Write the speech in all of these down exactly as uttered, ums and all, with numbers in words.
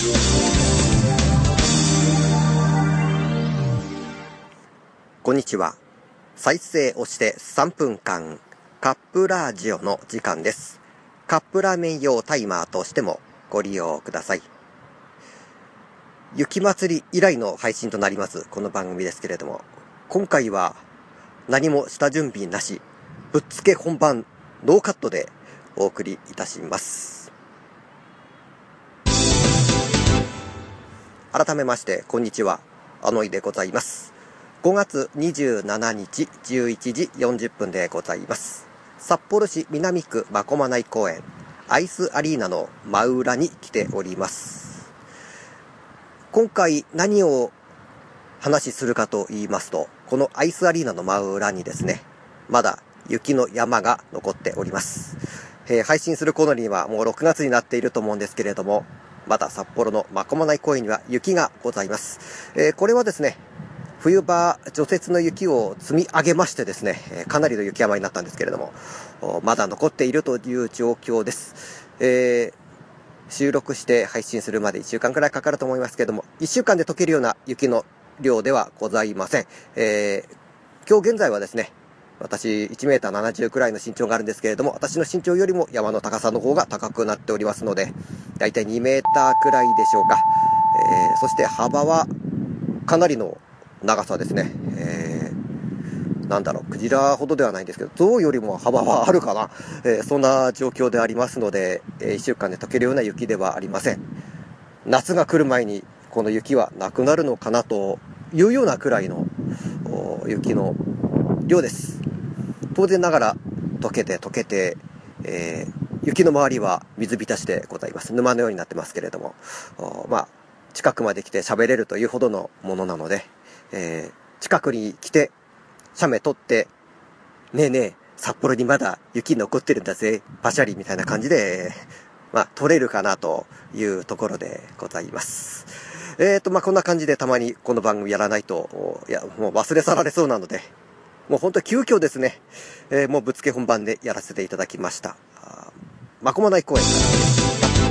こんにちは。再生をしてさんぷんかん、カップラジオの時間です。カップラーメン用タイマーとしてもご利用ください。雪祭り以来の配信となりますこの番組ですけれども、今回は何も下準備なし、ぶっつけ本番ノーカットでお送りいたします。改めましてこんにちは、あのいでございます。ごがつにじゅうしちにちじゅういちじよんじゅっぷんでございます。札幌市南区真駒内公園アイスアリーナの真裏に来ております。今回何を話しするかと言いますと、このアイスアリーナの真裏にですね、まだ雪の山が残っております。えー、配信する頃にはもうろくがつになっていると思うんですけれども、まだ札幌の真駒内公園には雪がございます。えー、これはですね、冬場除雪の雪を積み上げましてですね、かなりの雪山になったんですけれども、まだ残っているという状況です。えー、収録して配信するまでいっしゅうかんくらいかかると思いますけれども、いっしゅうかんで溶けるような雪の量ではございません。えー、今日現在はですね、私いちメーターななじゅうくらいの身長があるんですけれども、私の身長よりも山の高さの方が高くなっておりますので、だいたいにメーターくらいでしょうか。えー、そして幅はかなりの長さですね。えー、なんだろう、クジラほどではないんですけど、象よりも幅はあるかな。えー、そんな状況でありますので、えー、いっしゅうかんで溶けるような雪ではありません。夏が来る前にこの雪はなくなるのかなというようなくらいの雪の量です。当然ながら溶けて溶けて、えー、雪の周りは水浸しでございます。沼のようになってますけれども、まあ近くまで来て喋れるというほどのものなので、えー、近くに来て写メ撮ってねえねえ札幌にまだ雪残ってるんだぜパシャリみたいな感じで、まあ撮れるかなというところでございます。えーとまあこんな感じでたまにこの番組やらないといやもう忘れ去られそうなので、もう本当急遽ですね、えー、もうぶっつけ本番でやらせていただきました。真駒内公園からです。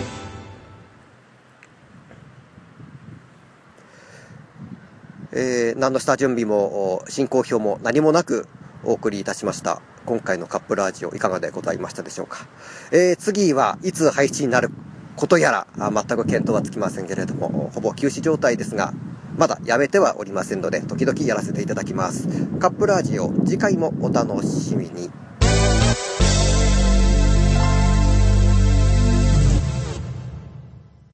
えー、何の下準備も進行表も何もなくお送りいたしました。今回のカップラジオいかがでございましたでしょうか。えー、次はいつ配信になることやらあ全く見当はつきませんけれども、ほぼ休止状態ですが、まだやめてはおりませんので、時々やらせていただきます。カップラジオ次回もお楽しみに。